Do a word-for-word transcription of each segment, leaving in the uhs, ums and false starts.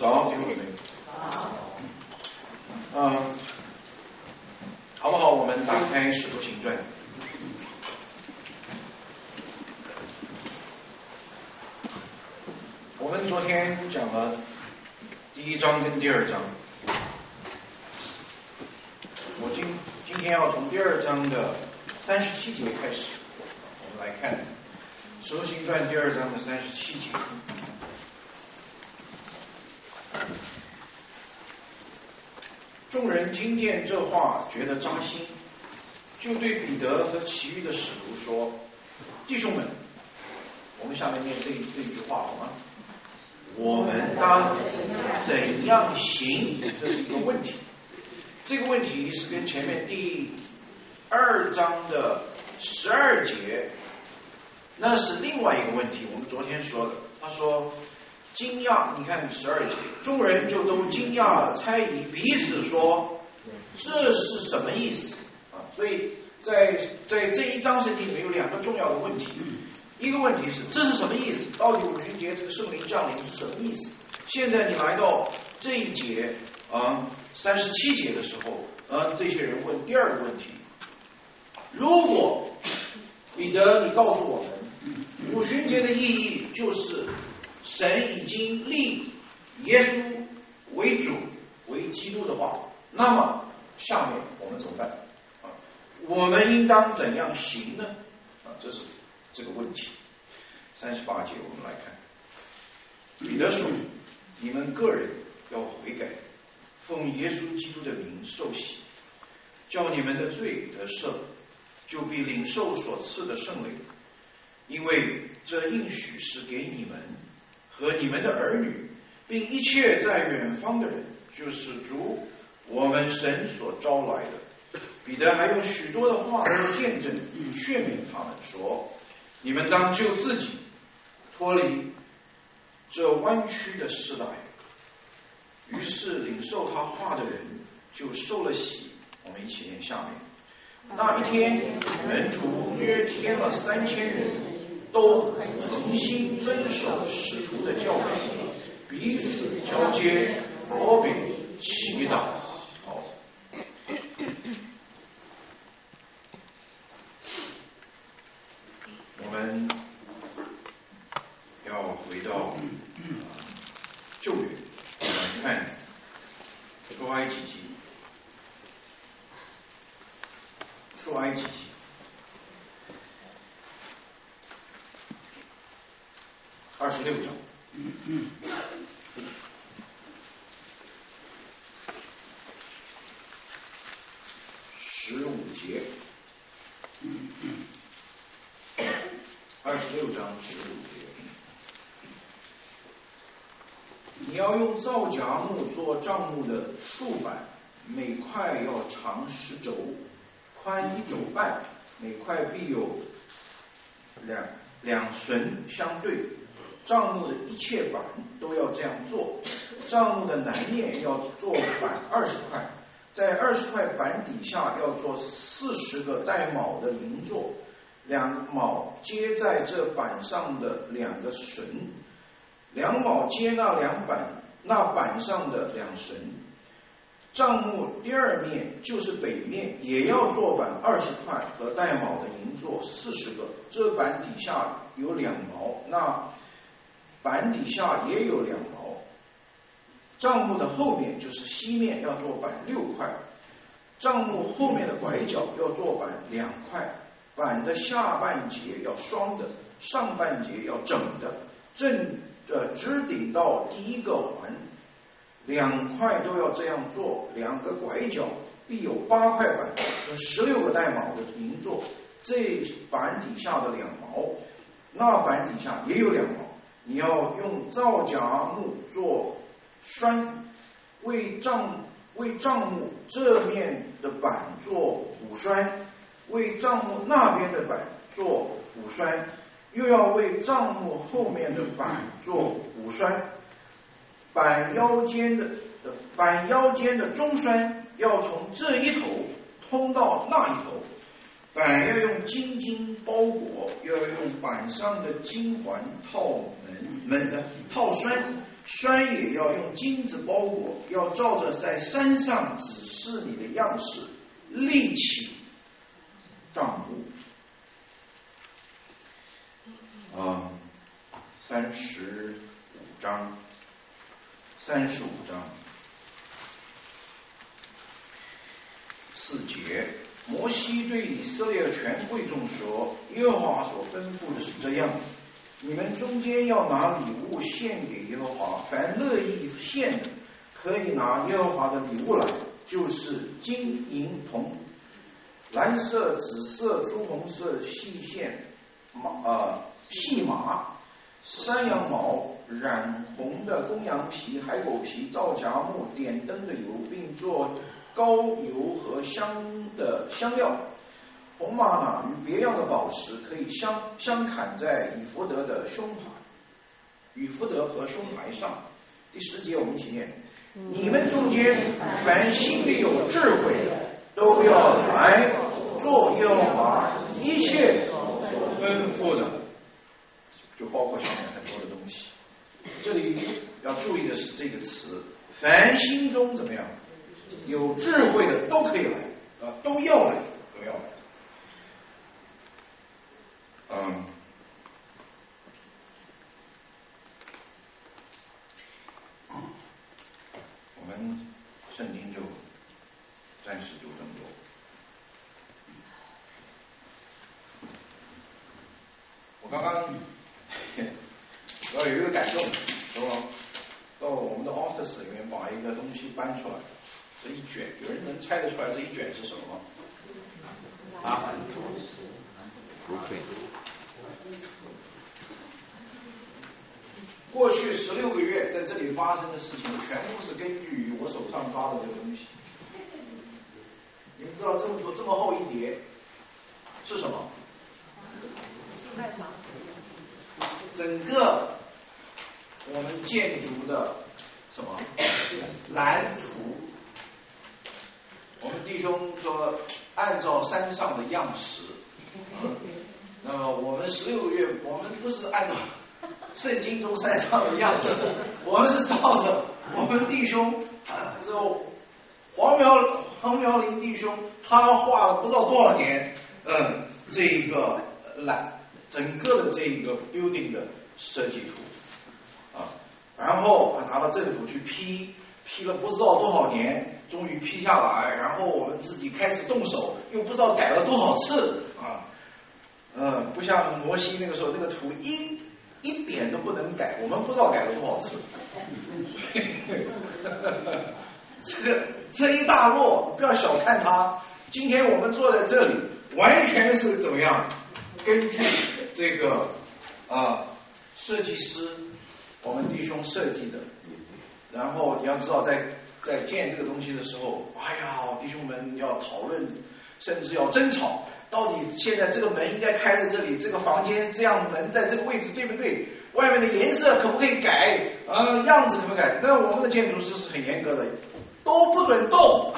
早，弟兄姊妹。嗯，好不好？我们打开《使徒行传》。我们昨天讲了第一章跟第二章，我今今天要从第二章的三十七节开始，我们来看《使徒行传》第二章的三十七节。众人听见这话，觉得扎心，就对彼得和其余的使徒说：“弟兄们，我们下面念这一这一句话好吗？我们当怎样行？这是一个问题。这个问题是跟前面第二章的十二节，那是另外一个问题。我们昨天说的，他说。”惊讶，你看十二节，众人就都惊讶了，猜疑，彼此说：“这是什么意思？”啊，所以在在这一章圣经里面有两个重要的问题，一个问题是这是什么意思？到底五旬节这个圣灵降临是什么意思？现在你来到这一节啊三十七节的时候，啊，这些人问第二个问题：如果彼得你告诉我们，五旬节的意义就是神已经立耶稣为主为基督的话，那么下面我们怎么办啊？我们应当怎样行呢？啊，这是这个问题。三十八节我们来看，彼得说：“你们个人要悔改，奉耶稣基督的名受洗，叫你们的罪得赦，就必领受所赐的圣灵，因为这应许是给你们和你们的儿女，并一切在远方的人，就是主我们神所招来的。”彼得还用许多的话做见证，劝勉他们说：“你们当救自己，脱离这弯曲的时代。”于是领受他话的人就受了洗。我们一起念下面。那一天，门徒约添了三千人，都恒心遵守使徒的教训，彼此交接，罗饼，祈祷。好，我们要回到旧约，我们看出埃及记，出埃及记。二十六章，十五节，二十六章十五节。你要用皂荚木做帐幕的竖板，每块要长十肘，宽一肘半，每块必有两两绳相对。帐幕的一切板都要这样做。帐幕的南面要做板二十块，在二十块板底下要做四十个带卯的银座，两卯接在这板上的两个绳，两卯接那两板那板上的两绳。帐幕第二面就是北面，也要做板二十块和带卯的银座四十个，这板底下有两毛，那板底下也有两毛。帐幕的后面就是西面，要做板六块，帐幕后面的拐角要做板两块，板的下半截要双的，上半截要整的，正呃直顶到第一个环，两块都要这样做，两个拐角必有八块板和十六个带卯的银座，这板底下的两毛，那板底下也有两毛。你要用皂荚木做栓，为帐为帐幕这面的板做五栓，为帐幕那边的板做五栓，又要为帐幕后面的板做五栓。板腰间的板腰间的中栓要从这一头通到那一头，板要用金金包裹，要用板上的金环套门门的套栓， 栓也要用金子包裹，要照着在山上指示你的样式立起帐幕。啊，三十五章，三十五章四节，摩西对以色列全会众说：耶和华所吩咐的是这样，你们中间要拿礼物献给耶和华，凡乐意献的，可以拿耶和华的礼物来，就是金银铜、蓝色、紫色、朱红色细线马呃细麻、山羊毛、染红的公羊皮、海狗皮、皂荚木、点灯的油，并做膏油和香的香料。红玛瑙与别样的宝石可以相相砍在以弗得的胸牌，以弗得和胸牌上。第十节我们一起念：你们中间凡心里有智慧的，都要来做耶和华一切所吩咐的，就包括上面很多的东西。这里要注意的是这个词，凡心中怎么样有智慧的都可以来，呃，都要来，都要来。嗯，我们圣经就暂时就这么多。我刚刚我有一个感动，说到我们的 office 里面把一个东西搬出来，这一卷，有人能猜得出来这一卷是什么吗？啊？过去十六个月在这里发生的事情，全部是根据于我手上抓的这个东西。你们知道这么多这么厚一叠是什么？整个我们建筑的什么蓝图？我们弟兄说，按照山上的样式。嗯，那么我们十六个月，我们不是按照圣经中山上的样式，我们是照着我们弟兄啊，这个黄苗黄苗林弟兄，他画了不知道多少年，嗯，这一个蓝整个的这一个 building 的设计图啊，然后拿到政府去批，批了不知道多少年，终于批下来，然后我们自己开始动手，又不知道改了多少次啊，呃，不像摩西那个时候那个图一一点都不能改，我们不知道改了多少次。这个这一大摞，不要小看它。今天我们坐在这里，完全是怎么样？根据这个啊设计师，我们弟兄设计的。然后你要知道在，在在建这个东西的时候，哎呀，弟兄们要讨论，甚至要争吵，到底现在这个门应该开在这里，这个房间这样门在这个位置对不对？外面的颜色可不可以改？啊，样子可不可以改？那我们的建筑师是很严格的，都不准动。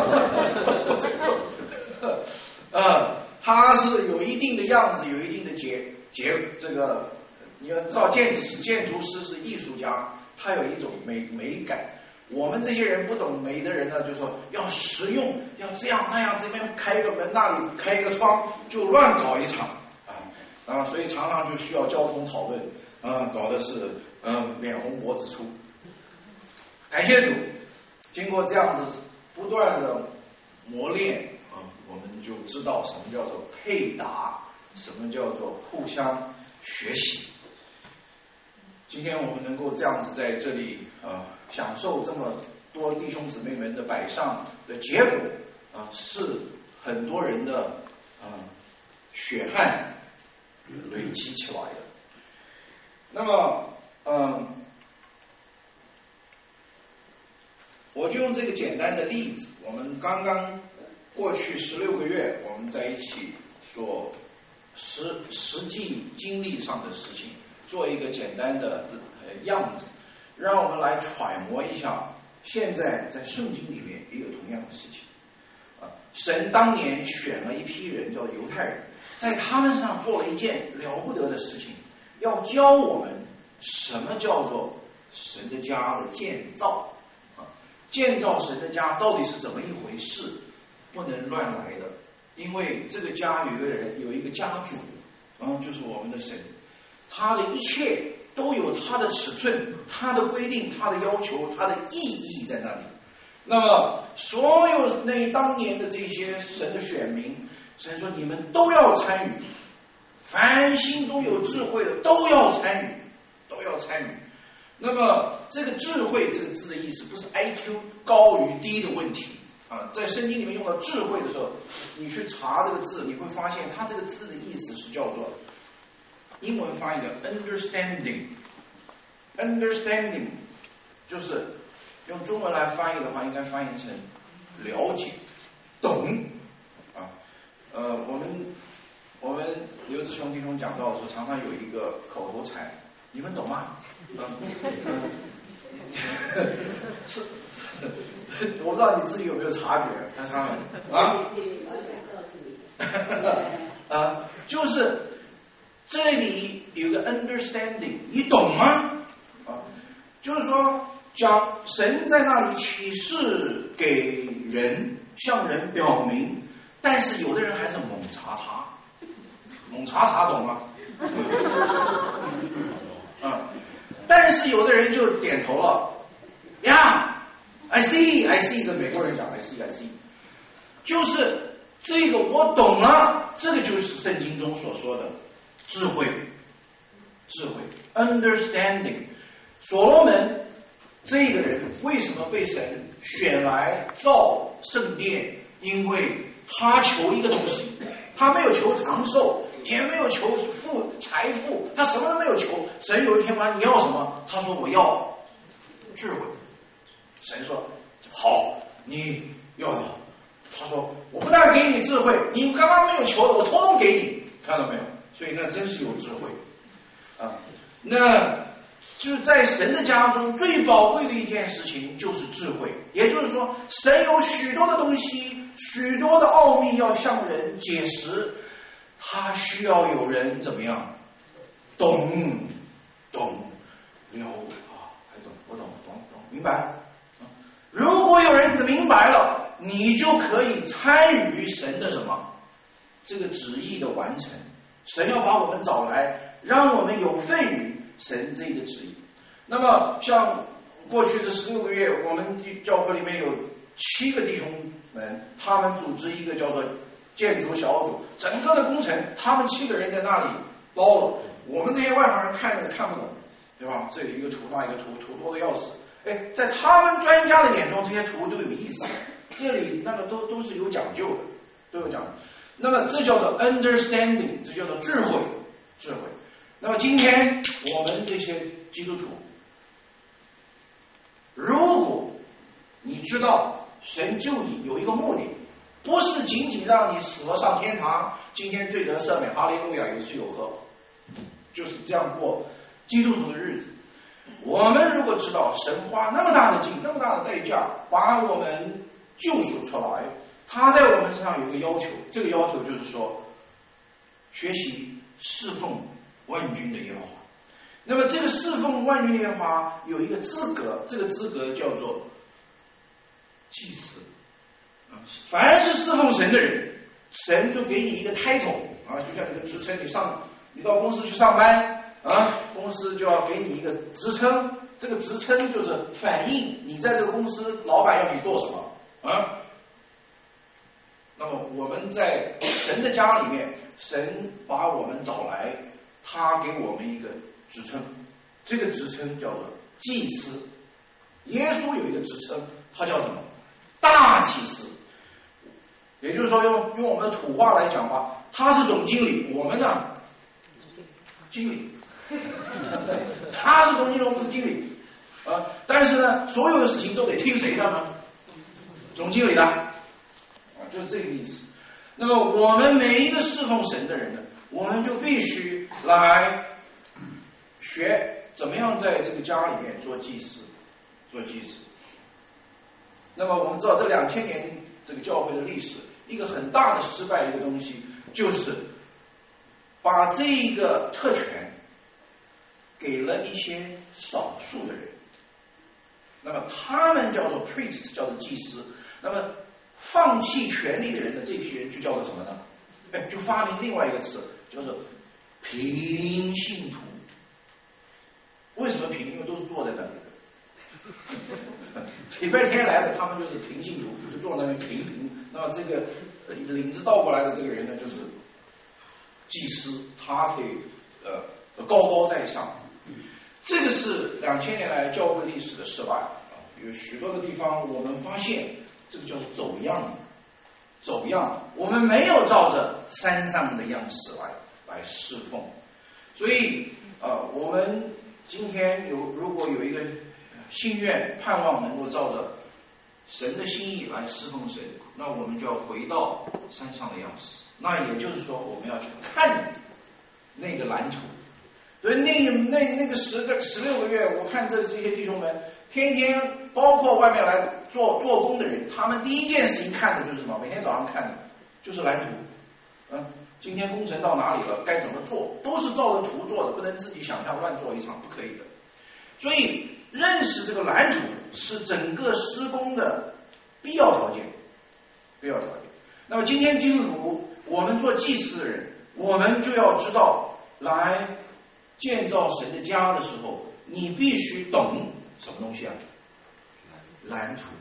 啊，它是有一定的样子，有一定的结结这个，你要知道建建筑师是艺术家，他有一种美美感。我们这些人不懂美的人呢，就说要实用，要这样那样，这边开一个门，那里开一个窗，就乱搞一场啊啊！所以常常就需要交通讨论啊，搞的是嗯、啊、脸红脖子粗。感谢主，经过这样子不断的磨练啊，我们就知道什么叫做配搭，什么叫做互相学习。今天我们能够这样子在这里啊，享受这么多弟兄姊妹们的摆上的结果啊，是很多人的啊血汗累积起来的。那么，嗯，我就用这个简单的例子，我们刚刚过去十六个月我们在一起所实实际经历上的事情，做一个简单的样子，让我们来揣摩一下，现在在圣经里面也有同样的事情啊。神当年选了一批人，叫犹太人，在他们身上做了一件了不得的事情，要教我们什么叫做神的家的建造啊，建造神的家到底是怎么一回事？不能乱来的，因为这个家有一个人，有一个家主，啊，就是我们的神，他的一切都有他的尺寸、他的规定、他的要求、他的意义在那里。那么，所有那当年的这些神的选民，神说你们都要参与，凡心中有智慧的都要参与，都要参与。那么，这个智慧这个字的意思，不是 I Q 高与低的问题啊。在圣经里面用到智慧的时候，你去查这个字，你会发现它这个字的意思是叫做英文翻译的 understanding，understanding 就是用中文来翻译的话，应该翻译成了解、懂啊。呃，我们我们刘志雄弟兄讲到的时候，常常有一个口头禅，你们懂吗？嗯嗯、是，我不知道你自己有没有察觉，看他们啊，啊，就是这里有个 understanding， 你懂吗？啊，就是说。讲神在那里启示给人，向人表明，但是有的人还是猛查查，猛查查懂吗？啊，但是有的人就点头了，呀 ，I see, I see， 这美国人讲 I see, I see， 就是这个我懂了，这个就是圣经中所说的智慧，智慧 ，understanding， 所罗门。这个人为什么被神选来造圣殿？因为他求一个东西，他没有求长寿，也没有求富财富，他什么都没有求。神有一天问你要什么，他说我要智慧。神说好，你要。他说我不但给你智慧，你刚刚没有求的，我统统给你，看到没有？所以那真是有智慧啊。那就在神的家中最宝贵的一件事情就是智慧，也就是说神有许多的东西，许多的奥秘要向人解释，他需要有人怎么样懂懂了啊，还懂不懂懂懂明白。如果有人明白了，你就可以参与神的什么这个旨意的完成。神要把我们找来，让我们有份于神这个旨意。那么像过去的十六个月，我们教会里面有七个弟兄们，他们组织一个叫做建筑小组，整个的工程他们七个人在那里包了，我们这些外行人看那个看不懂，对吧？这里一个图那一个图，图多的要死。哎，在他们专家的眼中，这些图都有意思，这里那个都都是有讲究的，都有讲究。那么这叫做 understanding， 这叫做智慧，智慧。那么今天我们这些基督徒，如果你知道神救你有一个目的，不是仅仅让你死了上天堂，今天罪得赦免，哈利路亚，有吃有喝，就是这样过基督徒的日子。我们如果知道神花那么大的劲，那么大的代价把我们救赎出来，他在我们身上有一个要求，这个要求就是说学习侍奉万军的耶和华。那么这个侍奉万军的耶和华有一个资格，这个资格叫做祭司。凡是侍奉神的人，神就给你一个 title 啊，就像一个职称，你上你到公司去上班啊，公司就要给你一个职称，这个职称就是反映你在这个公司老板要你做什么啊。那么我们在神的家里面，神把我们找来，他给我们一个职称，这个职称叫做祭司。耶稣有一个职称，他叫什么？大祭司。也就是说用用我们的土话来讲吧，他是总经理，我们呢经理他是总经理，我们是经理啊。但是呢所有的事情都得听谁的呢？总经理的啊，就是这个意思。那么我们每一个侍奉神的人呢，我们就必须来学怎么样在这个家里面做祭司，做祭司。那么我们知道这两千年这个教会的历史，一个很大的失败一个东西，就是把这个特权给了一些少数的人， 那么他们叫做 priest， 叫做祭司。那么放弃权力的人的这批人就叫做什么呢？哎，就发明另外一个词，叫做平信徒。为什么平？因为都是坐在那里的。礼拜天来的，他们就是平信徒，就坐在那边平平。那么这个领子倒过来的这个人呢，就是祭司，他可以呃高高在上。这个是两千年来教会历史的失败啊，有许多的地方我们发现这个叫做走样，走样，我们没有照着山上的样式来来侍奉，所以呃，我们今天有如果有一个心愿盼望能够照着神的心意来侍奉神，那我们就要回到山上的样式，那也就是说我们要去看那个蓝图。所以那那那个十个十六个月，我看这这些弟兄们天天，包括外面来做做工的人，他们第一件事情看的就是什么？每天早上看的就是蓝图，嗯，今天工程到哪里了，该怎么做，都是照着图做的，不能自己想象乱做一场，不可以的。所以认识这个蓝图是整个施工的必要条件，必要条件。那么今天基督徒，我们做祭司的人，我们就要知道来建造神的家的时候，你必须懂什么东西啊？蓝图。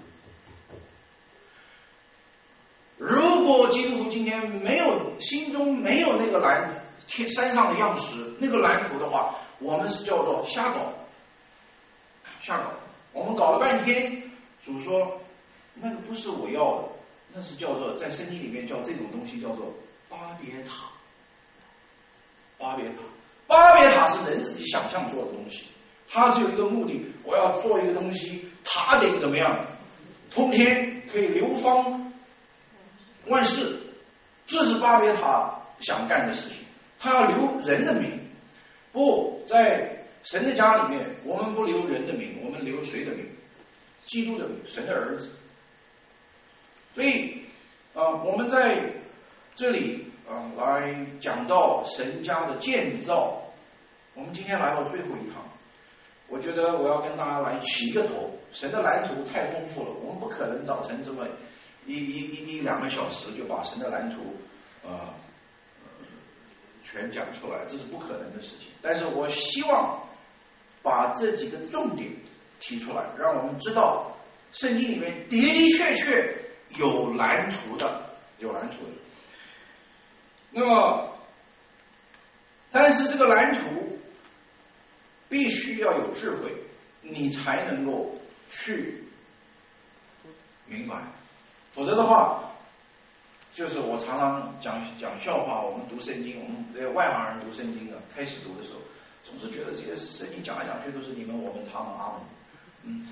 如果基督徒今天没有心中没有那个蓝天山上的样式，那个蓝图的话，我们是叫做瞎搞，瞎搞。我们搞了半天，主说那个不是我要的，那是叫做在圣经里面叫这种东西叫做巴别塔，巴别塔。巴别塔是人自己想象做的东西，它只有一个目的，我要做一个东西，塔得怎么样？通天，可以流芳万世，这是巴别塔想干的事情。他要留人的名，不在神的家里面，我们不留人的名，我们留谁的名？基督的名，神的儿子。所以啊、呃，我们在这里啊、呃、来讲到神家的建造。我们今天来到最后一堂，我觉得我要跟大家来起一个头。神的蓝图太丰富了，我们不可能早晨这么一一一一两个小时就把神的蓝图呃全讲出来，这是不可能的事情。但是我希望把这几个重点提出来，让我们知道圣经里面的的确确有蓝图的，有蓝图的。那么，但是这个蓝图必须要有智慧，你才能够去明白，否则的话，就是我常常讲讲笑话。我们读圣经，我们这些外行人读圣经的，开始读的时候，总是觉得这些圣经讲来讲去都是你们我们他们阿们。嗯，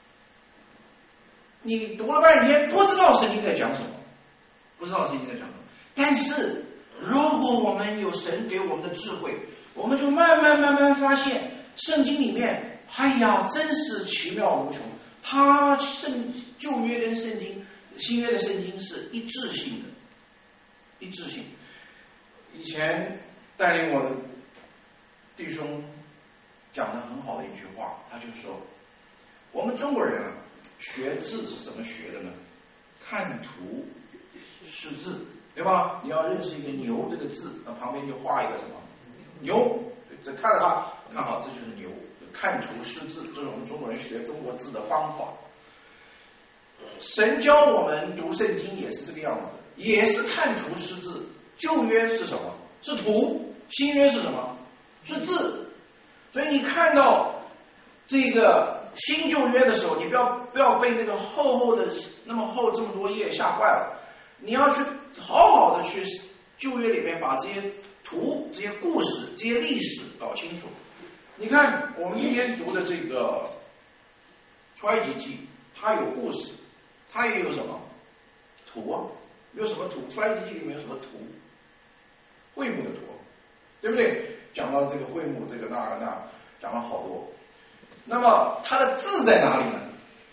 你读了半天不知道圣经在讲什么，不知道圣经在讲什么。但是如果我们有神给我们的智慧，我们就慢慢慢慢发现。圣经里面，哎呀，真是奇妙无穷。它圣旧约跟圣经、新约的圣经是一致性的，一致性。以前带领我的弟兄讲的很好的一句话，他就说：我们中国人啊，学字是怎么学的呢？看图识字，对吧？你要认识一个牛这个字，那旁边就画一个什么牛，这看着它。看好，这就是牛。看图识字，这是我们中国人学中国字的方法。神教我们读圣经也是这个样子，也是看图识字。旧约是什么？是图。新约是什么？是字。所以你看到这个新旧约的时候，你不要不要被那个厚厚的那么厚这么多页吓坏了。你要去好好的去旧约里面把这些图、这些故事、这些历史搞清楚。你看我们今天读的这个出埃及记，它有故事，它也有什么图啊？有什么图？出埃及记里面有什么图？会幕的图，对不对？讲到这个会幕，这个那个那，讲了好多。那么它的字在哪里呢？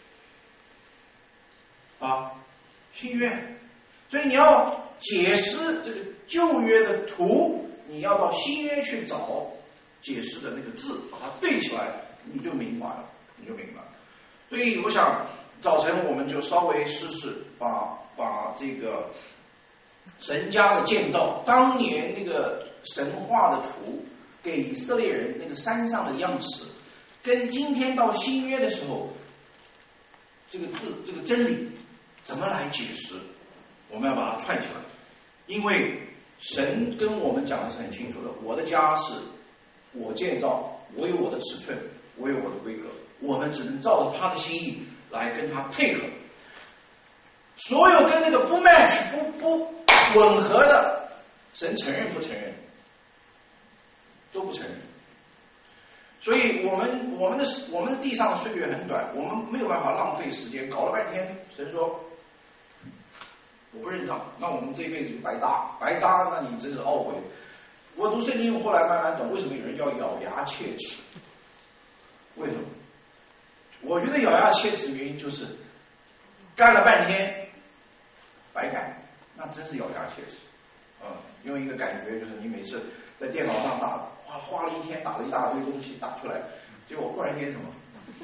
啊，新约。所以你要解释这个旧约的图，你要到新约去找解释的那个字，把它对起来，你就明白了，你就明白了。 所以我想早晨我们就稍微试试把把这个神家的建造当年那个神话的图给以色列人那个山上的样式，跟今天到新约的时候这个字这个真理怎么来解释，我们要把它串起来。因为神跟我们讲的是很清楚的，我的家是我建造，我有我的尺寸，我有我的规格，我们只能照着他的心意来跟他配合。所有跟那个不 match 不不吻合的，神承认不承认？都不承认。所以我们我们的我们的地上的岁月很短，我们没有办法浪费时间，搞了半天，神说我不认账，那我们这辈子就白搭，白搭，那你真是懊悔。我读圣经后来慢慢懂，为什么有人叫咬牙切齿？为什么？我觉得咬牙切齿的原因就是干了半天白干，那真是咬牙切齿。嗯，用一个感觉就是你每次在电脑上打，花花了一天打了一大堆东西打出来，结果忽然间什么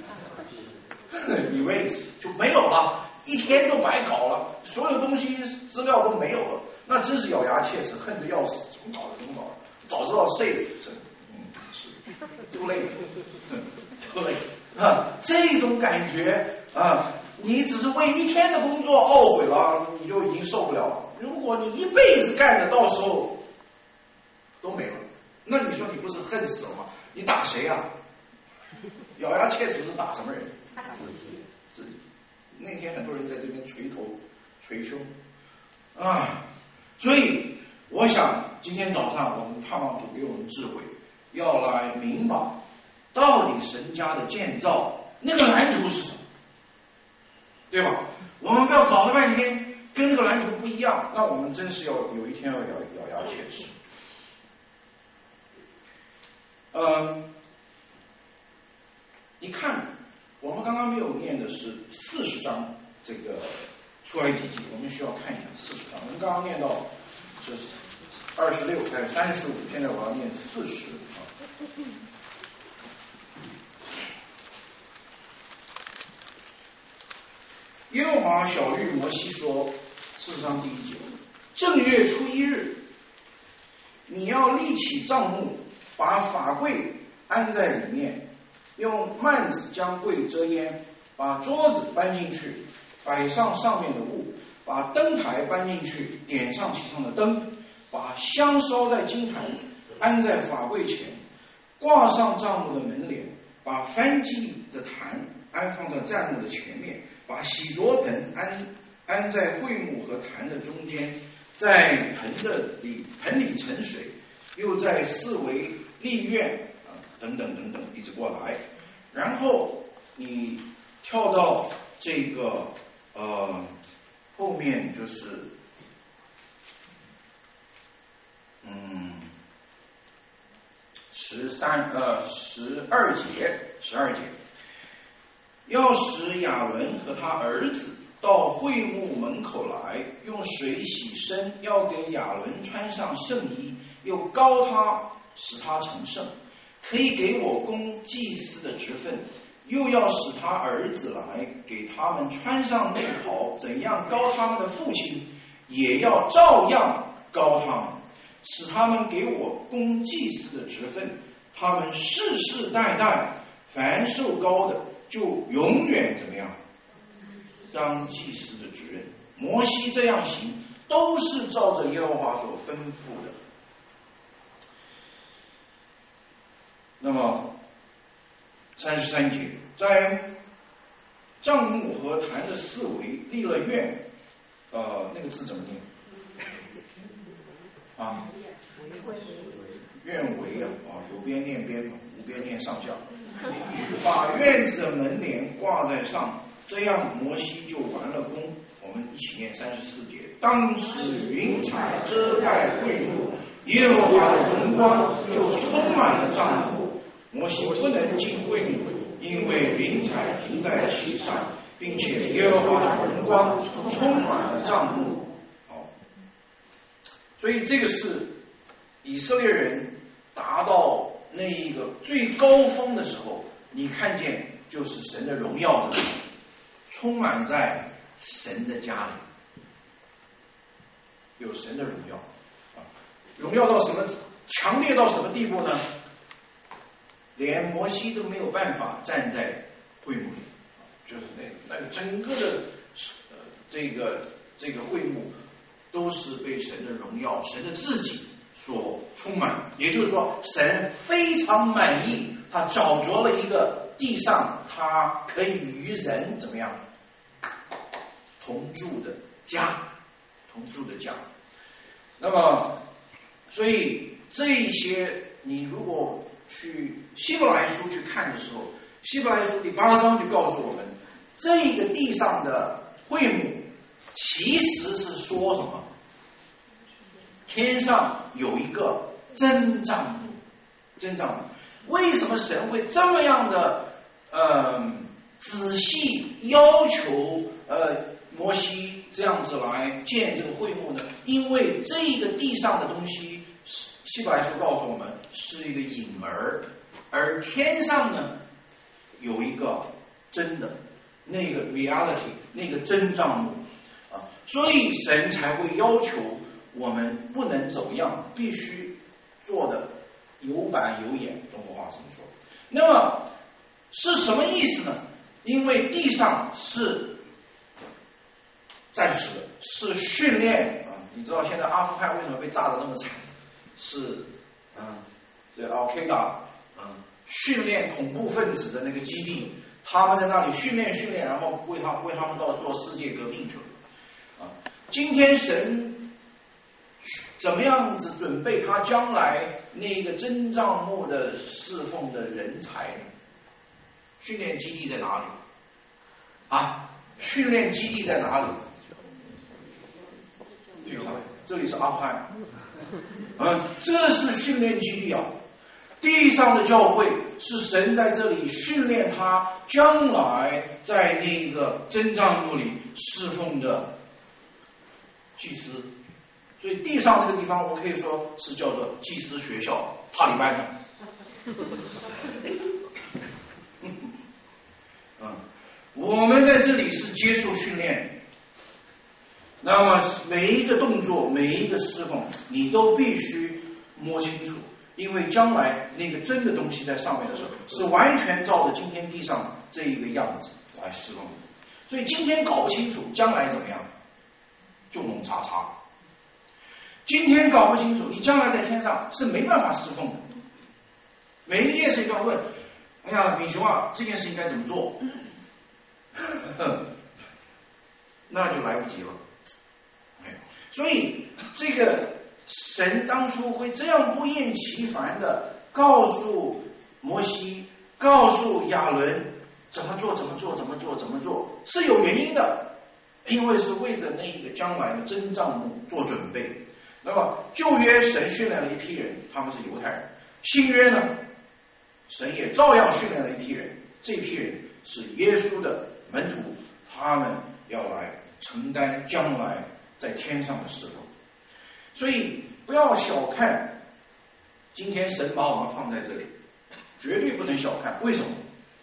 erase 就没有了，一天都白搞了，所有东西资料都没有了，那真是咬牙切齿，恨得要死，怎么搞的怎么搞的，早知道 save 是，嗯是 too late， too late 啊，这种感觉啊，你只是为一天的工作懊悔了，你就已经受不了了。如果你一辈子干的，到时候都没了，那你说你不是恨死了吗？你打谁啊？咬牙切齿是打什么人？是那天很多人在这边垂头捶胸啊，所以我想今天早上我们盼望主给我们智慧，要来明白到底神家的建造那个蓝图是什么，对吧？我们不要搞了半天跟那个蓝图不一样，那我们真是要有一天要咬咬牙切齿。呃，你看我们刚刚没有念的是四十章这个出埃及记，我们需要看一下四十章。我们刚刚念到是二十六还有三十五，现在我要念四十啊。耶和华晓谕摩西说，四十章第一节，正月初一日，你要立起帐幕，把法柜安在里面，用幔子将柜遮掩，把桌子搬进去，摆上上面的物，把灯台搬进去，点上其上的灯，把香烧在金坛，安在法柜前，挂上帐幕的门帘，把燔祭的坛安放在帐幕的前面，把洗濯盆安安在会幕和坛的中间，在盆的里盆里盛水，又在四围立院啊等等等等一直过来。然后你跳到这个呃后面就是嗯十三呃十二节十二节，要使亚伦和他儿子到会幕门口来，用水洗身，要给亚伦穿上圣衣，又膏他，使他成圣，可以给我供祭司的职分，又要使他儿子来，给他们穿上内袍，怎样膏他们的父亲，也要照样膏他们，使他们给我供祭司的职分，他们世世代代凡受膏的，就永远怎么样当祭司的职任。摩西这样行，都是照着耶和华所吩咐的。那么三十三节，在帐幕和坛的四围立了院，呃，那个字怎么念？啊，院围啊，啊，有边念边，无边念上下，把院子的门帘挂在上，这样摩西就完了工。我们一起念三十四节，当时云彩遮盖会幕，耶和华的荣光就充满了帐幕。摩西不能进会幕，因为云彩停在其上，并且耶和华的荣光充满了帐幕。好，所以这个是以色列人达到那一个最高峰的时候，你看见就是神的荣耀的充满在神的家里，有神的荣耀啊，荣耀到什么强烈到什么地步呢？连摩西都没有办法站在会幕里，就是那那个整个的呃这个这个会幕都是被神的荣耀、神的自己所充满。也就是说，神非常满意，他找着了一个地上他可以与人怎么样同住的家，同住的家。那么，所以这一些你如果去希伯来书去看的时候，希伯来书第八章就告诉我们，这个地上的会幕其实是说什么？天上有一个真帐幕，真帐幕。为什么神会这么样的呃仔细要求呃摩西这样子来建这个会幕呢？因为这个地上的东西，希伯来书告诉我们是一个影儿，而天上呢有一个真的那个 reality， 那个真帐幕啊，所以神才会要求我们不能走样，必须做的有板有眼，中国话这么说。那么是什么意思呢？因为地上是暂时的，是训练啊。你知道现在阿富汗为什么被炸得那么惨？是啊，这 Al-Qaeda 啊，训练恐怖分子的那个基地，他们在那里训练训练，然后为他为他们到做世界革命去了啊。今天神怎么样子准备他将来那个真帐幕的侍奉的人才呢？训练基地在哪里啊？训练基地在哪里？这里是阿富汗，嗯，这是训练基地啊。地上的教会是神在这里训练他将来在那个真帐幕里侍奉的祭司，所以地上这个地方我可以说是叫做祭司学校，塔利班的。嗯，我们在这里是接受训练，那么每一个动作，每一个侍奉，你都必须摸清楚，因为将来那个真的东西在上面的时候，是完全照着今天地上这一个样子来侍奉的。所以今天搞不清楚，将来怎么样，就弄叉叉。今天搞不清楚，你将来在天上是没办法侍奉的。每一件事情都要问，哎呀，敏雄啊，这件事情该怎么做？那就来不及了。所以这个神当初会这样不厌其烦的告诉摩西，告诉亚伦怎么做怎么做怎么做怎么做，是有原因的，因为是为着那个将来的真帐幕做准备。那么旧约神训练了一批人，他们是犹太人；新约呢，神也照样训练了一批人，这批人是耶稣的门徒，他们要来承担将来在天上的侍奉。所以不要小看今天神把我们放在这里，绝对不能小看。为什么？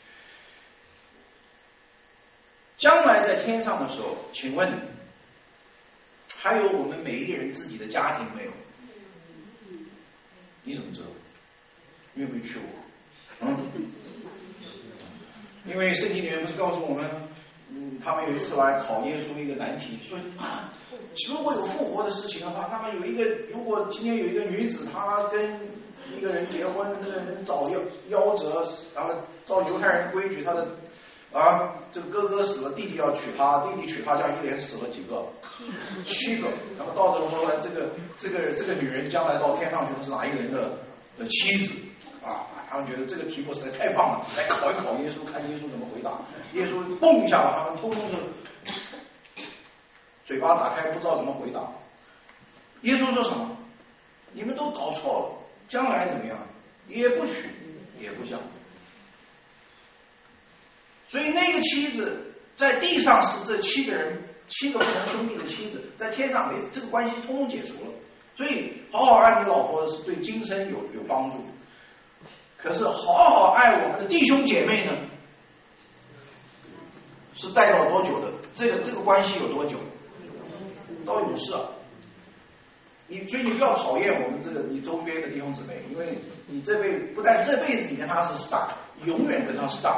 将来在天上的时候，请问还有我们每一个人自己的家庭没有？你怎么知道？你有没有去过？嗯，因为圣经里面不是告诉我们，嗯，他们有一次来考耶稣一个难题，说啊，如果有复活的事情的话，那么有一个，如果今天有一个女子，她跟一个人结婚，那个人早夭夭折，然后照犹太人规矩，他的啊，这个哥哥死了，弟弟要娶她，弟弟娶她，这样一连死了几个，七个。然后到了后来，这个这个这个女人将来到天上去是哪一个人的的妻子啊？他们觉得这个题目实在太棒了，来考一考耶稣，看耶稣怎么回答。耶稣蹦一下把他们通通的嘴巴打开，不知道怎么回答。耶稣说什么？你们都搞错了，将来怎么样？也不娶，也不嫁。所以那个妻子在地上是这七个人，七个不同兄弟的妻子，在天上没这个关系通通解除了。所以好好爱你老婆是对今生有有帮助。可是好好爱我们的弟兄姐妹呢， 是带到多久的？这个这个关系有多久？到永世啊！你所以你不要讨厌我们这个你周边的弟兄姊妹，因为你这辈不但这辈子你跟他是 stuck， 永远跟他 stuck。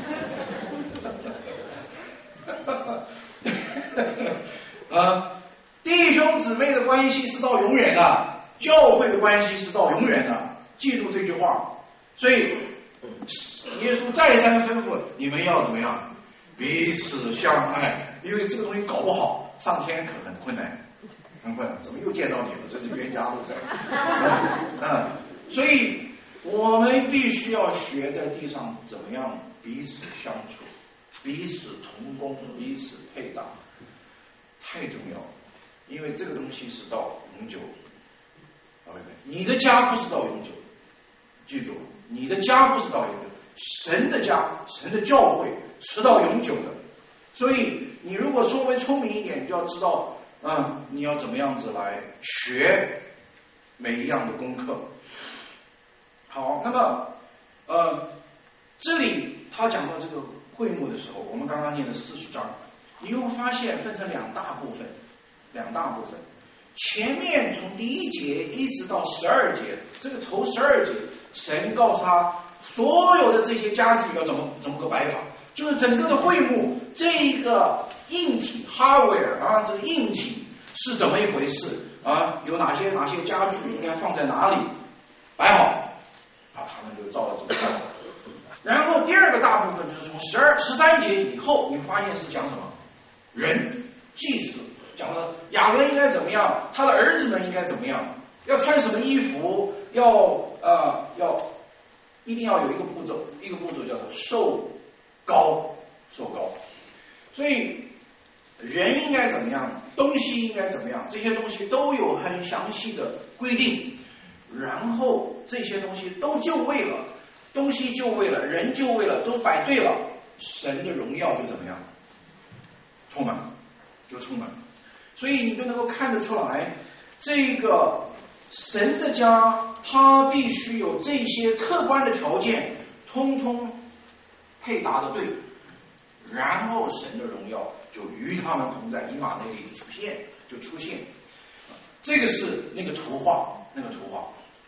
呃，弟兄姊妹的关系是到永远的，教会的关系是到永远的，记住这句话。所以耶稣再三吩咐你们要怎么样？彼此相爱，因为这个东西搞不好上天可很困难，很困难。怎么又见到你了？这是冤家路窄。嗯，所以我们必须要学在地上怎么样彼此相处，彼此同工，彼此配搭，太重要了。因为这个东西是到永久的。你的家不是到永久的，记住，你的家不是到永久的，神的家，神的教会是到永久的。所以你如果稍微聪明一点，就要知道，嗯，你要怎么样子来学每一样的功课。好，那么呃，这里他讲到这个会幕的时候，我们刚刚念的四十章，你会发现分成两大部分，两大部分。前面从第一节一直到十二节，这个头十二节，神告诉他所有的这些家具要怎么怎么个摆法，就是整个的会幕这一个硬体 hardware 啊，这个硬体是怎么一回事啊？有哪些哪些家具应该放在哪里摆好啊？他们就照着这么干。然后第二个大部分就是从十二十三节以后，你发现是讲什么？人祭司。讲了亚伦应该怎么样，他的儿子们应该怎么样，要穿什么衣服，要呃要一定要有一个步骤，一个步骤叫做受膏，受膏。所以人应该怎么样，东西应该怎么样，这些东西都有很详细的规定。然后这些东西都就位了，东西就位了，人就位了，都摆对了，神的荣耀就怎么样，充满，就充满。所以你就能够看得出来，这个神的家，它必须有这些客观的条件，通通配搭的对，然后神的荣耀就与他们同在，以马内利就出现，就出现。这个是那个图画，那个图画。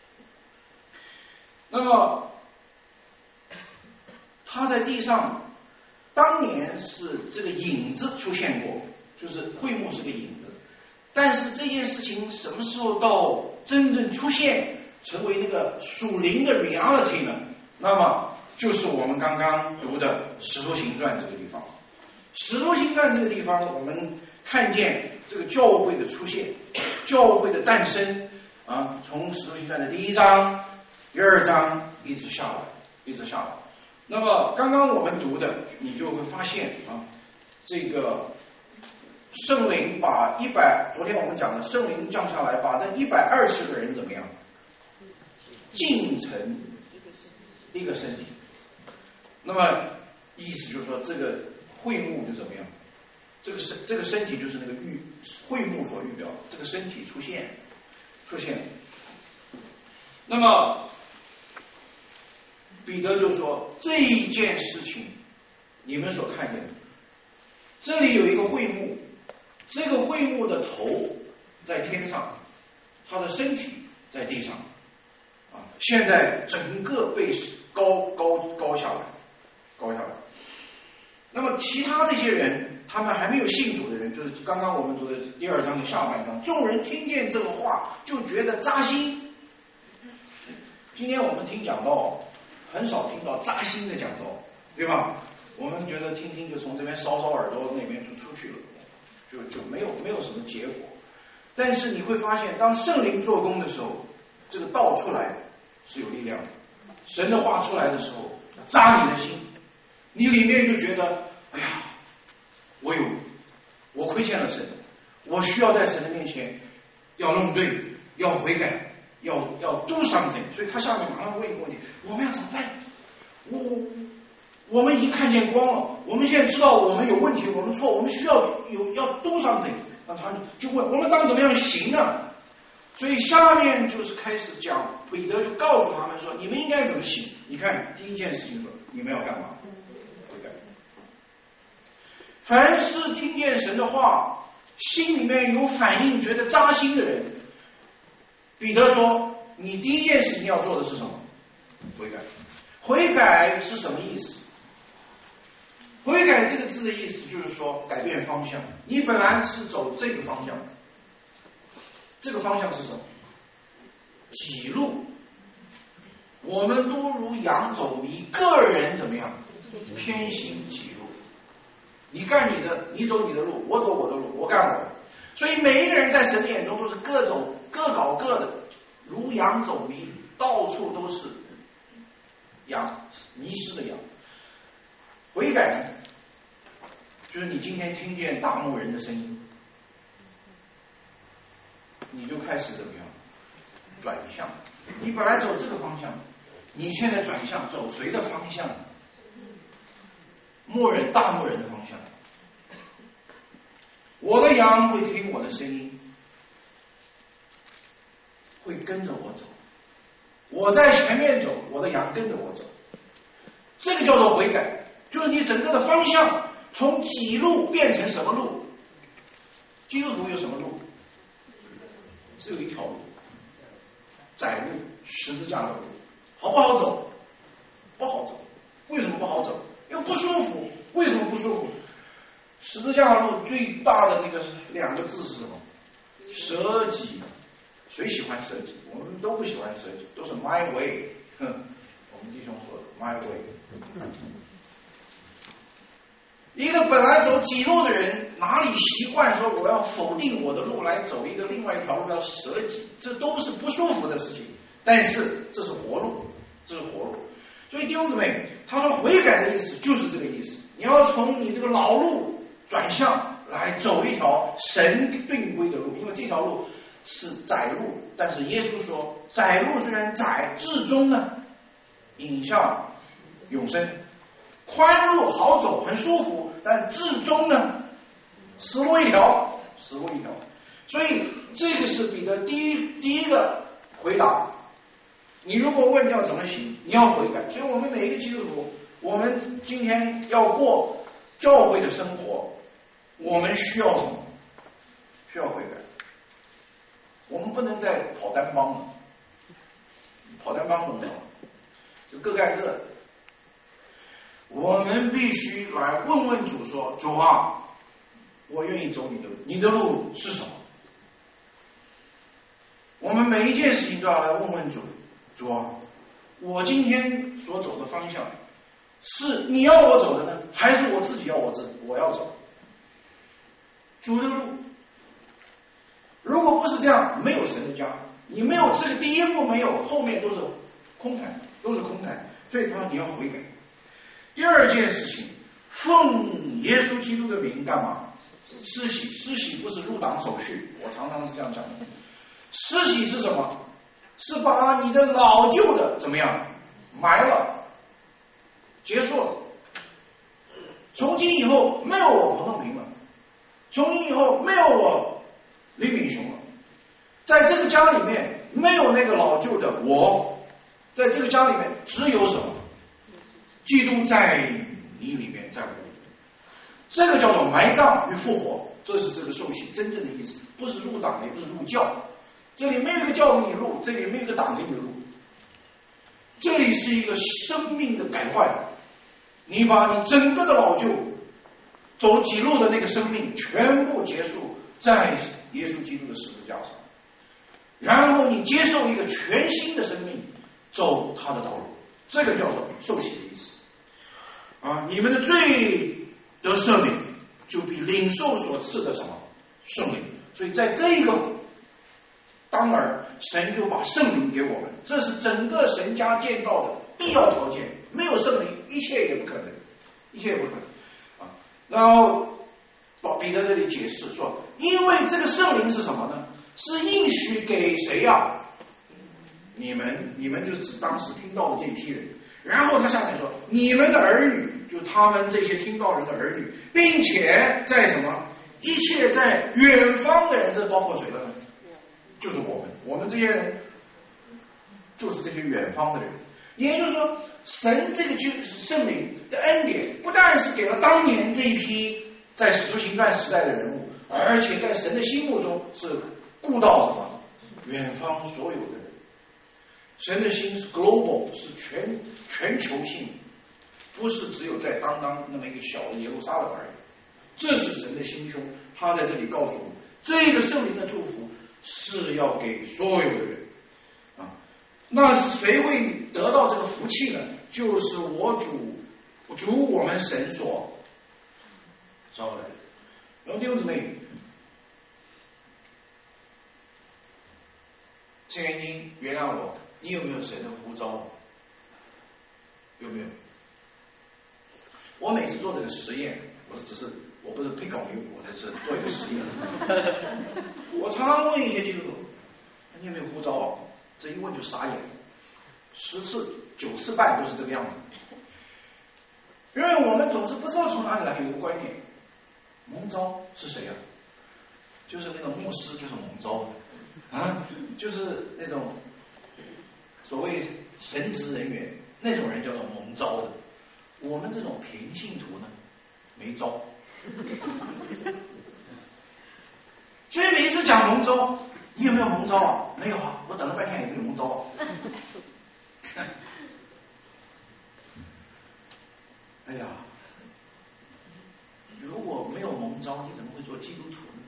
那么他在地上，当年是这个影子出现过。就是会幕是个影子，但是这件事情什么时候到真正出现，成为那个属灵的 reality 呢？那么就是我们刚刚读的《使徒行传》这个地方。《使徒行传》这个地方，我们看见这个教会的出现，教会的诞生啊，从《使徒行传》的第一章、第二章一直下来，一直下来。那么刚刚我们读的，你就会发现啊，这个。圣灵把一百，昨天我们讲的圣灵降下来，把这一百二十个人怎么样，进成一个身体。那么意思就是说，这个会幕就怎么样，这个身这个身体就是那个预会幕所预表的这个身体出现出现。那么彼得就说，这一件事情你们所看见的，这里有一个会幕。这个会幕的头在天上，他的身体在地上，啊，现在整个被高高高下来，高下来。那么其他这些人，他们还没有信主的人，就是刚刚我们读的第二章的下半章，众人听见这个话就觉得扎心。今天我们听讲道，很少听到扎心的讲道，对吧？我们觉得听听就从这边搔搔耳朵，那边就出去了。就就没有没有什么结果，但是你会发现，当圣灵做工的时候，这个道出来是有力量的。神的话出来的时候，扎你的心，你里面就觉得，哎呀，我有我亏欠了神，我需要在神的面前要弄对，要悔改，要要 do something。所以他下面马上问一个问题：我们要怎么办？我我们已经看见光了，我们现在知道我们有问题，我们错，我们需要有要 do something。那他就问我们当怎么样行呢？所以下面就是开始讲，彼得就告诉他们说，你们应该怎么行？你看第一件事情说，你们要干嘛？悔改。 凡是听见神的话，心里面有反应，觉得扎心的人，彼得说，你第一件事情要做的是什么？悔改。悔改是什么意思？悔改这个字的意思就是说改变方向。你本来是走这个方向，这个方向是什么？己路。我们都如羊走迷，个人怎么样？偏行己路。你干你的，你走你的路，我走我的路，我干我的。所以每一个人在神的眼中都是各走各搞各的，如羊走迷，到处都是羊，迷失的羊。悔改就是你今天听见大牧人的声音，你就开始怎么样转向。你本来走这个方向，你现在转向走谁的方向？牧人大牧人的方向。我的羊会听我的声音，会跟着我走。我在前面走，我的羊跟着我走。这个叫做悔改，就是你整个的方向从己路变成什么路？基督徒有什么路？只有一条路，窄路，十字架的路。好不好走？不好走。为什么不好走？因为不舒服。为什么不舒服？十字架路最大的那个两个字是什么？舍己。谁喜欢舍己？我们都不喜欢舍己，都是 my way。哼，我们弟兄说的 my way。一个本来走己路的人，哪里习惯说我要否定我的路来走一个另外一条路要舍己？这都是不舒服的事情。但是这是活路，这是活路。所以弟兄姊妹，他说悔改的意思就是这个意思。你要从你这个老路转向来走一条神定规的路，因为这条路是窄路，但是耶稣说窄路虽然窄，至终呢引向永生。宽路好走很舒服，但至终呢死路一条，死路一条。所以这个是彼得第一第一个回答。你如果问要怎么行，你要悔改。所以我们每一个基督徒，我们今天要过教会的生活，我们需要什么？需要悔改。我们不能再跑单帮了，跑单帮懂不懂？就各干各的。我们必须来问问主说：主啊，我愿意走你的路，你的路是什么？我们每一件事情都要来问问主。主啊，我今天所走的方向是你要我走的呢，还是我自己要我自我要走？主的路，如果不是这样，没有神的家，你没有这个第一步没有，后面都是空谈，都是空谈。所以他说你要悔改。第二件事情，奉耶稣基督的名干嘛？施洗。施洗不是入党手续，我常常是这样讲的。施洗是什么？是把你的老旧的怎么样埋了，结束了。从今以后没有我彭栋平了，从今以后没有我李敏雄了，在这个家里面没有那个老旧的我，在这个家里面只有什么？基督在你里面，在我里面。这个叫做埋葬与复活，这是这个受洗真正的意思，不是入党，也不是入教。这里没有一个教给你入，这里没有一个党给你入，这里是一个生命的改换。你把你整个的老旧走几路的那个生命全部结束在耶稣基督的十字架上，然后你接受一个全新的生命，走他的道路，这个叫做受洗的意思啊！你们的罪得赦免，就比领受所赐的什么圣灵。所以在这个当然神就把圣灵给我们，这是整个神家建造的必要条件，没有圣灵一切也不可能，一切也不可能啊。然后彼得这里解释说，因为这个圣灵是什么呢？是应许给谁呀、啊？你们，你们就指当时听到的这一批人。然后他下面说，你们的儿女，就他们这些听到人的儿女，并且在什么？一切在远方的人，这包括谁了呢？就是我们，我们这些人就是这些远方的人。也就是说，神这个圣灵的恩典，不但是给了当年这一批在使徒行传时代的人物，而且在神的心目中是顾到什么？远方所有的人。神的心是 global， 是全全球性，不是只有在当当那么一个小的耶路撒冷而已。这是神的心胸，他在这里告诉我们，这个圣灵的祝福是要给所有的人啊。那谁会得到这个福气呢？就是我主主我们神所招来的。然后弟兄姊妹，圣元经原谅我，你有没有神的呼召？有没有？我每次做这个实验，我只是我不是 pick on you， 我只是做一个实验。我常常问一些基督徒，你有没有呼召啊？这一问就傻眼，十次九次半都是这个样子。因为我们总是不知道从哪里来有一个观念，蒙召是谁啊？就是那个牧师，就是蒙召的啊，就是那种所谓神职人员，那种人叫做蒙召的。我们这种平信徒呢，没招。所以每一次讲蒙召，你有没有蒙召啊？没有啊，我等了半天也没有蒙召啊。哎呀，如果没有蒙召，你怎么会做基督徒呢？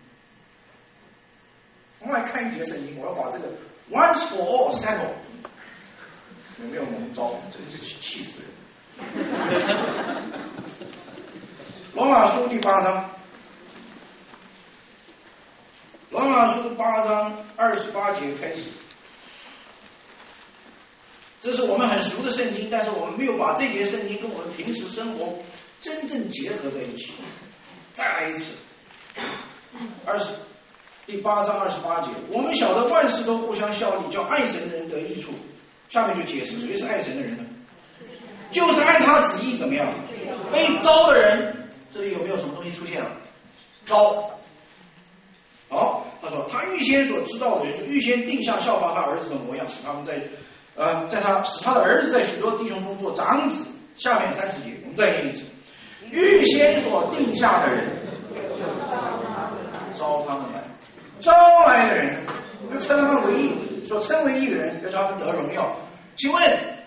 我们来看一节圣经，我要把这个 once for all settle。有没有蒙召？真是气死人！罗马书第八章，罗马书八章二十八节开始。这是我们很熟的圣经，但是我们没有把这节圣经跟我们平时生活真正结合在一起。再来一次，二十第八章二十八节，我们晓得万事都互相效力，叫爱神的人得益处。下面就解释谁是爱神的人呢？就是按他旨意怎么样被招的人。这里有没有什么东西出现了？招。好，他说他预先所知道的人，就预先定下效法他儿子的模样，使他们在呃，在他使他的儿子在许多弟兄中做长子。下面三十节，我们再念一次：预先所定下的人，招他们来；招来的人，又称他们为义，所称为义的人，要叫他们得荣耀。请问，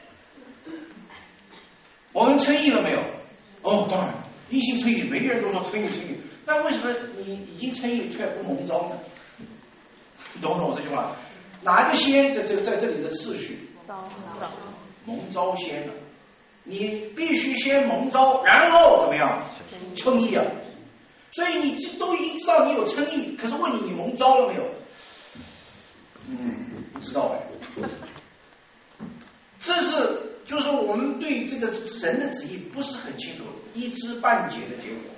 我们称义了没有？哦，当然，一心称义，每个人都说称义称义。那为什么你已经称义却不蒙召呢？懂不懂这句话？哪一个先在这个在这里的次序？蒙召先呢？你必须先蒙召，然后怎么样称义啊？所以你都已经知道你有称义，可是问你你蒙召了没有？嗯，不知道哎。这是就是我们对这个神的旨意不是很清楚，一知半解的结果。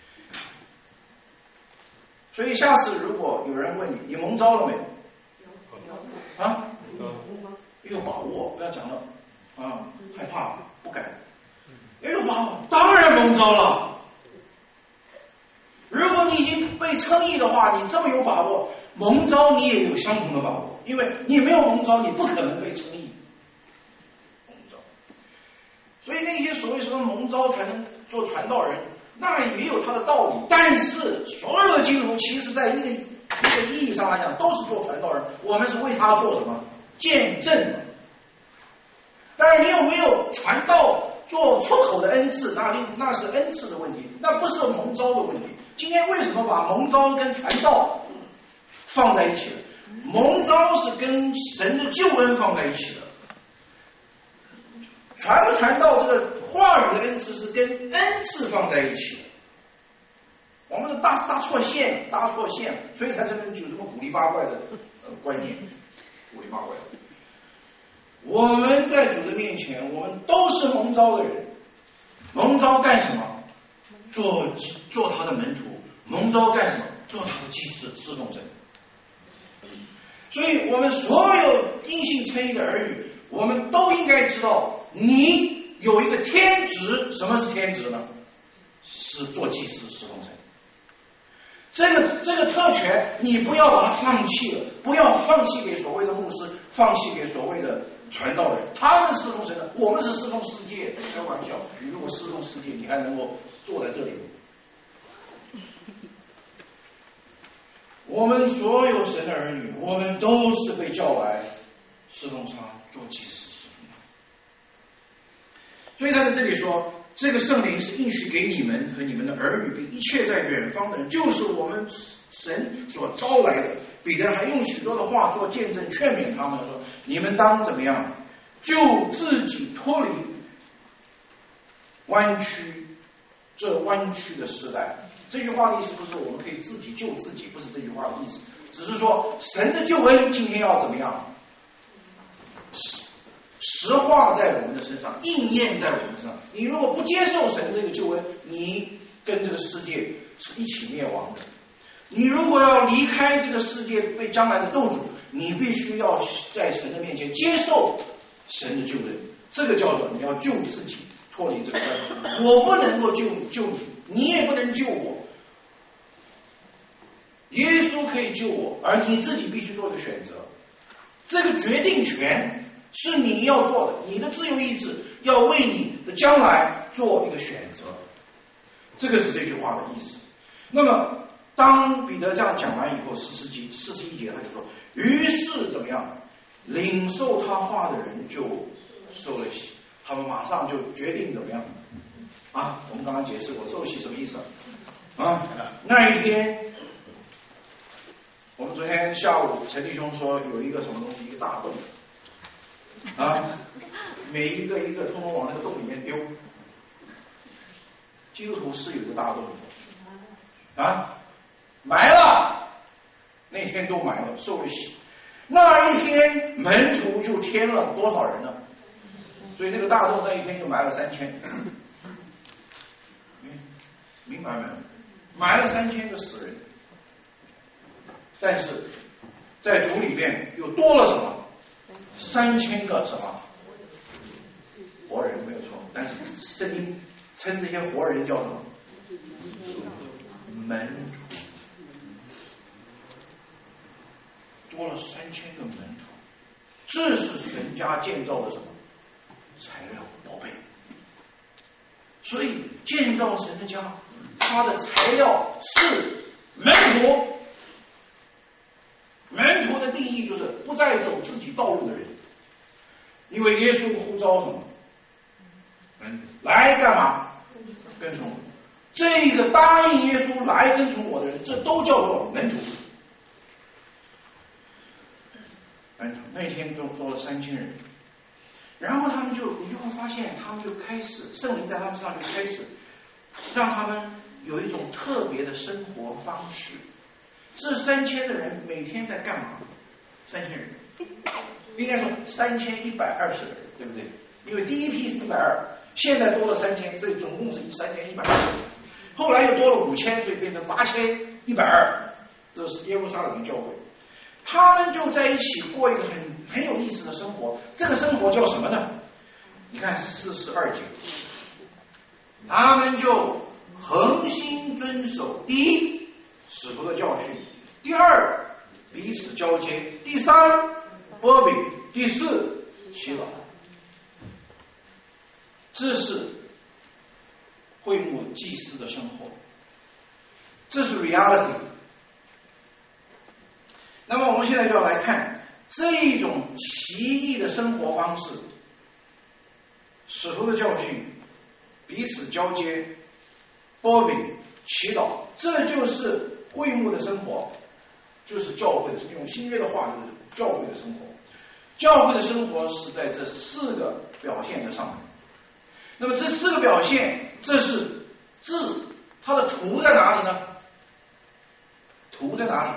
所以下次如果有人问你你蒙召了没有？啊？有把握，不要讲了啊，害怕不敢。有把握，当然蒙召了。如果你已经被称义的话，你这么有把握，蒙召你也有相同的把握，因为你没有蒙召，你不可能被称义。蒙召，所以那些所谓什么蒙召才能做传道人，那也有他的道理。但是所有的基督徒，其实在一个一个意义上来讲，都是做传道人。我们是为他做什么？见证。但是你有没有传道做出口的恩赐？那那是恩赐的问题，那不是蒙召的问题。今天为什么把蒙召跟传道放在一起了？蒙召是跟神的救恩放在一起的，传不传道这个话语的恩赐是跟恩赐放在一起的。我们的搭搭错线，搭错线，所以才成有这么古里八怪的、呃、观念，古里八怪。我们在主的面前，我们都是蒙召的人。蒙召干什么？做做他的门徒。蒙召干什么？做他的祭司，侍奉神。所以我们所有因信称义的儿女，我们都应该知道，你有一个天职。什么是天职呢？是做祭司，侍奉神。这个这个特权，你不要把它放弃了，不要放弃给所谓的牧师，放弃给所谓的传道人。他们侍奉神的，我们是侍奉世界。开玩笑，你如果侍奉世界，你还能够坐在这里？ 我们所有神的儿女，我们都是被叫来侍奉他，做祭司侍奉他。所以他在这里说，这个圣灵是应许给你们和你们的儿女，并一切在远方的人，就是我们神所招来的。彼得还用许多的话做见证，劝勉他们说：你们当怎么样？就自己脱离弯曲这弯曲的时代。这句话的意思不是我们可以自己救自己，不是这句话的意思，只是说神的救恩今天要怎么样实实化在我们的身上，应验在我们身上。你如果不接受神这个救恩，你跟这个世界是一起灭亡的。你如果要离开这个世界被将来的咒诅，你必须要在神的面前接受神的救恩，这个叫做你要救自己，脱离这个关系。我不能够救救你，你也不能救我。耶稣可以救我，而你自己必须做一个选择。这个决定权是你要做的，你的自由意志要为你的将来做一个选择。这个是这句话的意思。那么当彼得这样讲完以后，四十节四十一节他就说，于是怎么样？领受他话的人就受了洗，他们马上就决定怎么样啊？我们刚刚解释过受洗什么意思啊？那一天，我们昨天下午陈弟兄说有一个什么东西，一个大洞啊，每一个一个通通往那个洞里面丢。基督徒是有个大洞啊，埋了，那天都埋了，受了洗。那一天门徒就添了多少人呢？所以那个大洞那一天就埋了三千，明白没有？埋了三千个死人，但是在主里面又多了什么？三千个什么活人，没有错。但是圣经称这些活人叫什么？门徒，多了三千个门徒，这是神家建造的什么材料宝贝？所以建造神的家，它的材料是门徒。门徒的定义就是不再走自己道路的人，因为耶稣呼召什么？门徒来干嘛？跟从我。这个答应耶稣来跟从我的人，这都叫做门徒。门徒那天都多了三千人，然后他们就，你就会发现，他们就开始，圣灵在他们身上就开始让他们有一种特别的生活方式。这三千的人每天在干嘛？三千人，应该说三千一百二十个人，对不对？因为第一批是一百二，现在多了三千，所以总共是三千一百二十。后来又多了五千，所以变成八千一百二。这是耶路撒冷的教会，他们就在一起过一个很很有意思的生活。这个生活叫什么呢？你看四十二节，他们就恒心遵守第一使徒的教训，第二彼此交接，第三波比，第四祈祷。这是会幕祭司的生活，这是 reality。 那么我们现在就要来看这种奇异的生活方式，使徒的教训，彼此交接，波比，祈祷，这就是会幕的生活，就是教会的，用新约的话就是教会的生活。教会的生活是在这四个表现的上面。那么这四个表现，这是字，它的图在哪里呢？图在哪里？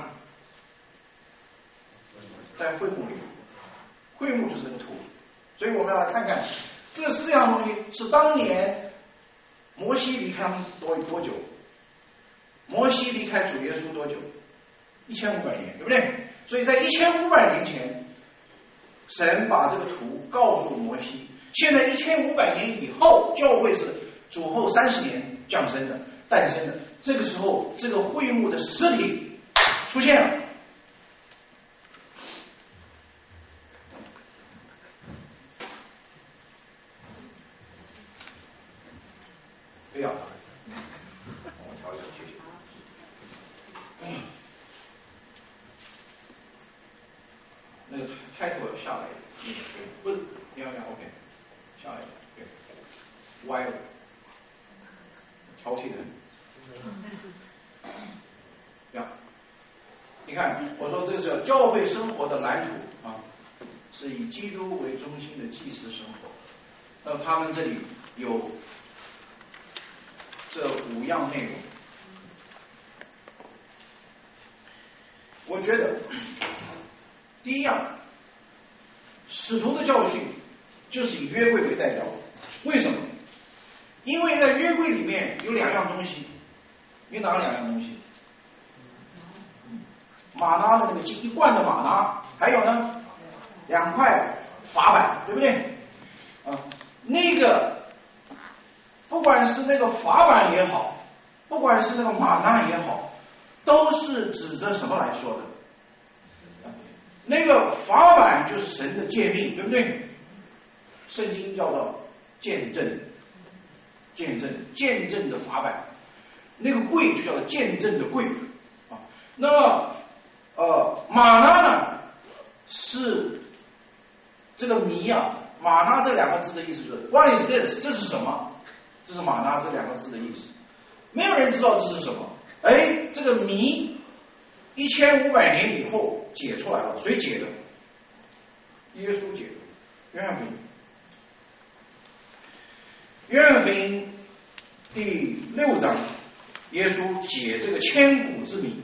在会幕里，会幕就是这个图。所以我们要来看看这四样东西是当年摩西离开多多久？摩西离开主耶稣多久？一千五百年，对不对？所以在一千五百年前，神把这个图告诉摩西。现在一千五百年以后，教会是主后三十年降生的、诞生的。这个时候，这个会幕的实体出现了。哎呀，我调一下，谢谢。 那个开头下来一点，对，不是，要要 OK， 下来一点，对，歪了，挑剔的。呀，你看，我说这是教会生活的蓝图啊，是以基督为中心的祭司生活。那他们这里有这五样内容。我觉得第一样，使徒的教训就是以约柜为代表。为什么？因为在约柜里面有两样东西，有哪两样东西？玛拿的那个一罐的玛拿，还有呢两块法板，对不对？啊，那个不管是那个法板也好，不管是那个玛拿也好，都是指着什么来说的？那个法板就是神的诫命，对不对？圣经叫做见证，见证，见证的法板。那个柜就叫做见证的柜啊。那么呃，玛拿呢是这个谜啊，玛拿这两个字的意思就是 What is this？ 这是什么？这是玛拿这两个字的意思。没有人知道这是什么。哎，这个谜一千五百年以后解出来了，谁解的？耶稣解的。约翰福音，约翰福音第六章，耶稣解这个千古之谜。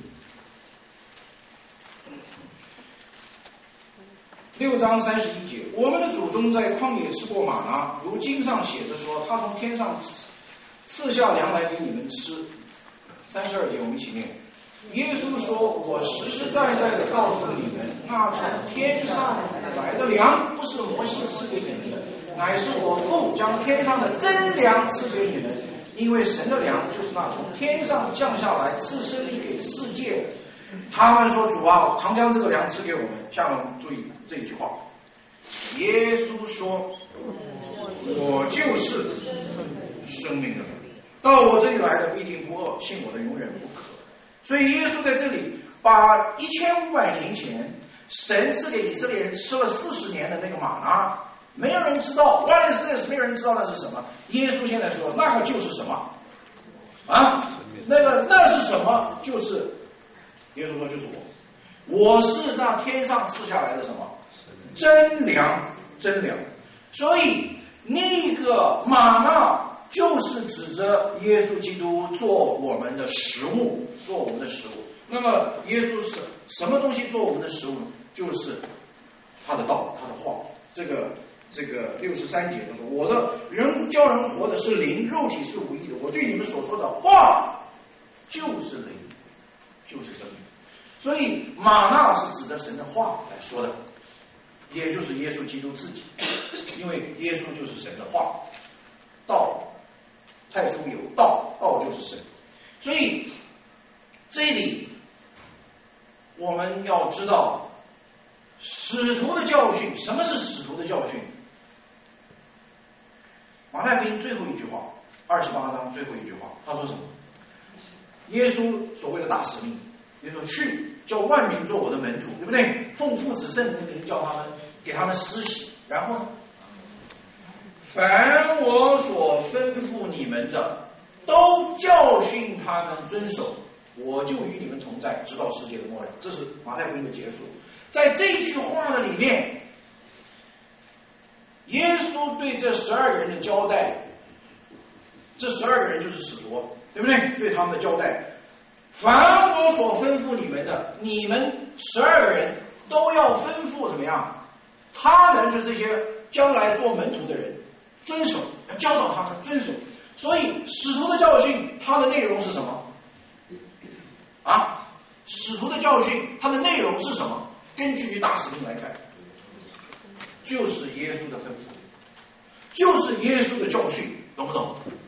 六章三十一节，我们的祖宗在旷野吃过玛拿，如经上写着说，他从天上赐下粮来给你们吃。三十二节我们一起念。耶稣说，我实实在在的告诉你们，那从天上来的粮不是摩西赐给你们的，乃是我父将天上的真粮赐给你们。因为神的粮就是那从天上降下来赐生命给世界的。他们说，主啊，常将这个粮赐给我们。下面我们注意这一句话，耶稣说，我就是生命的粮，到我这里来的必定不饿，信我的永远不渴。所以耶稣在这里把一千五百年前神赐给以色列人吃了四十年的那个玛拿，没有人知道 What is this？ 没有人知道那是什么。耶稣现在说那个就是什么啊？那个那是什么？就是耶稣说就是我，我是那天上赐下来的什么真粮，真粮。所以那个玛拿就是指着耶稣基督做我们的食物，做我们的食物。那么耶稣是什么东西做我们的食物呢？就是他的道，他的话。这个这个六十三节他说，我的人叫人活的是灵，肉体是无益的。我对你们所说的话就是灵，就是生命。所以玛拿是指着神的话来说的，也就是耶稣基督自己，因为耶稣就是神的话，道。太初有道，道就是神。所以这里我们要知道使徒的教训。什么是使徒的教训？马太福音最后一句话，二十八章最后一句话，他说什么？耶稣所谓的大使命，耶稣去叫万民做我的门徒，对不对？奉父子圣灵的名叫他们，给他们施洗，然后呢，凡我所吩咐你们的，都教训他们遵守，我就与你们同在，直到世界的末了。这是马太福音的结束。在这句话的里面，耶稣对这十二个人的交代，这十二个人就是使徒，对不对？对他们的交代，凡我所吩咐你们的，你们十二个人都要吩咐怎么样？他们就这些将来做门徒的人遵守，要教导他们遵守。所以使徒的教训它的内容是什么啊？使徒的教训它的内容是什么？根据大使命来看，就是耶稣的吩咐，就是耶稣的教训，懂不懂？